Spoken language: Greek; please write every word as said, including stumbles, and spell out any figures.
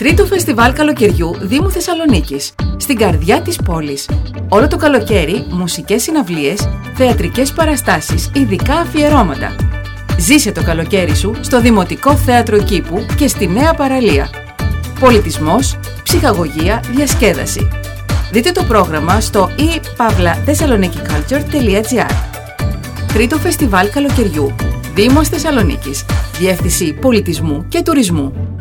Τρίτο φεστιβάλ καλοκαιριού Δήμου Θεσσαλονίκης, στην καρδιά της πόλης. Όλο το καλοκαίρι, μουσικές συναυλίες, θεατρικές παραστάσεις, ειδικά αφιερώματα. Ζήσε το καλοκαίρι σου στο Δημοτικό Θέατρο Κήπου και στη Νέα Παραλία. Πολιτισμός, ψυχαγωγία, διασκέδαση. Δείτε το πρόγραμμα στο e pavla thessaloniki τελεία gr. Τρίτο φεστιβάλ καλοκαιριού Δήμος Θεσσαλονίκης. Διεύθυνση Πολιτισμού και Τουρισμού.